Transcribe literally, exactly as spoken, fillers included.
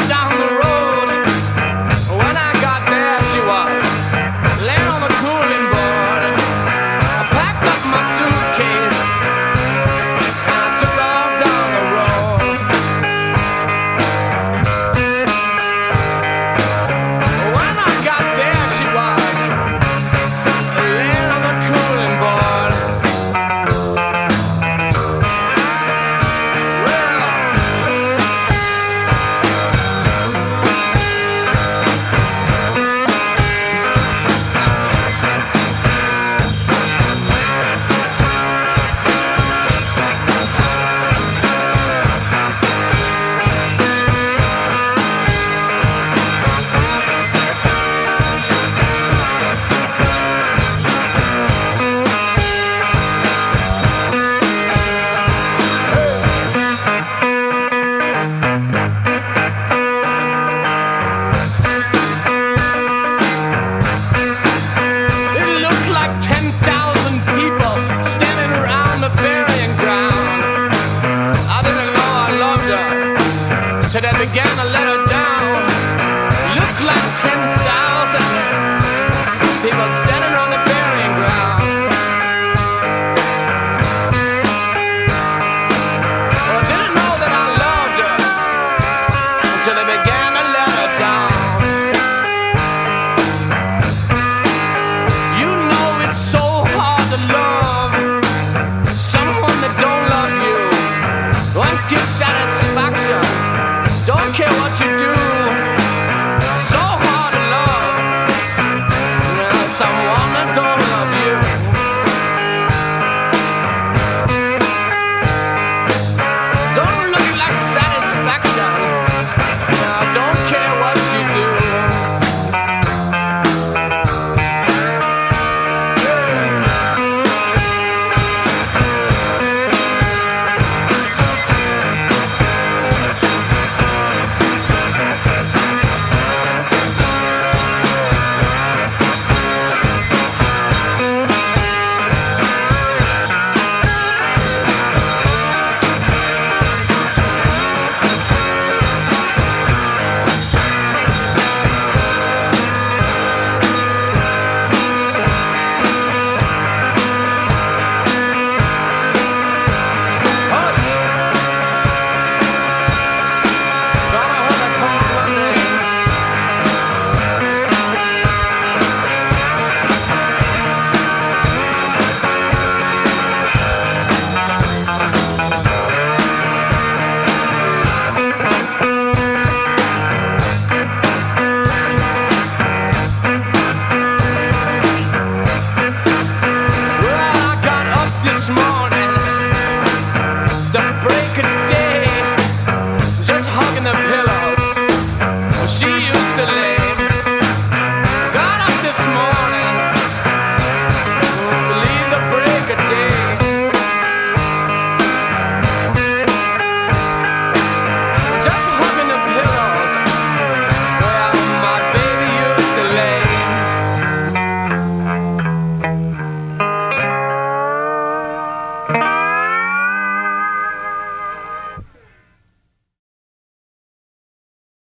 down the road. When I got there, she was laying on the cooling board. I packed up my suitcase and I took off down the road. When I got there, she was laying on the cooling board. It looked like ten thousand people standing around the burying ground. I didn't know I loved her till they began to let her down. Looked like ten thousand people standing around the burying ground. Well, I didn't know that I loved her until they began to let her down. You know it's so hard to love someone that don't love you. Won't give satisfaction. Don't care what you